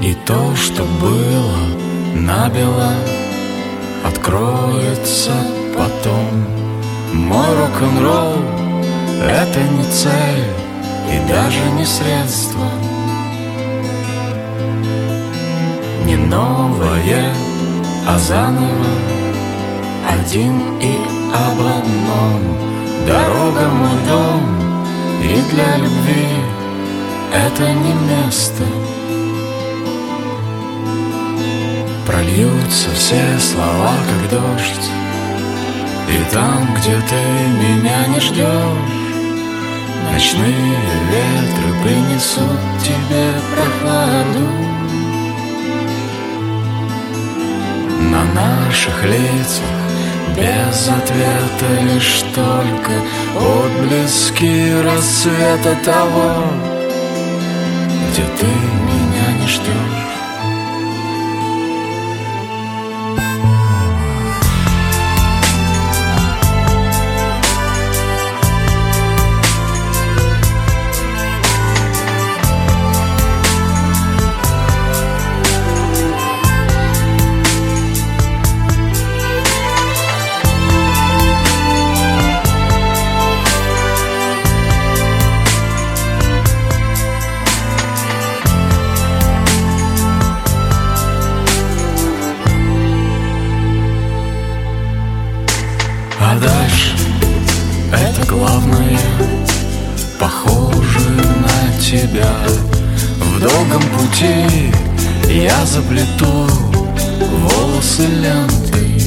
И то, что было набело, откроется потом. Мой рок-н-ролл — это не цель и даже не средство, не новое, а заново, один и об одном. Дорога — мой дом, и для любви это не место. Прольются все слова, как дождь, и там, где ты меня не ждешь, ночные ветры принесут тебе прохладу. На наших лицах без ответа лишь только отблески рассвета того, где ты меня не ждешь. А дальше это главное, похоже на тебя. В долгом пути я заплету волосы лентой,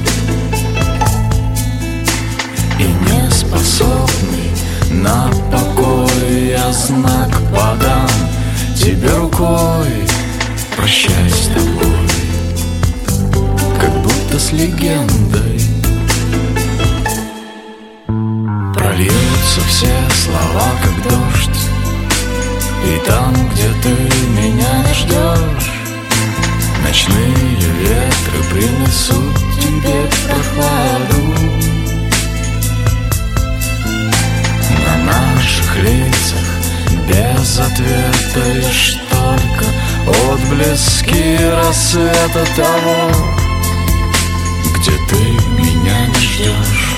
и не способный на покой я знак подам тебе рукой. Прощай с тобой, как будто с легендой. Прольются все слова, как дождь, и там, где ты меня не ждешь, ночные ветры принесут тебе прохладу. На наших лицах без ответа лишь только отблески рассвета того, где ты меня не ждешь.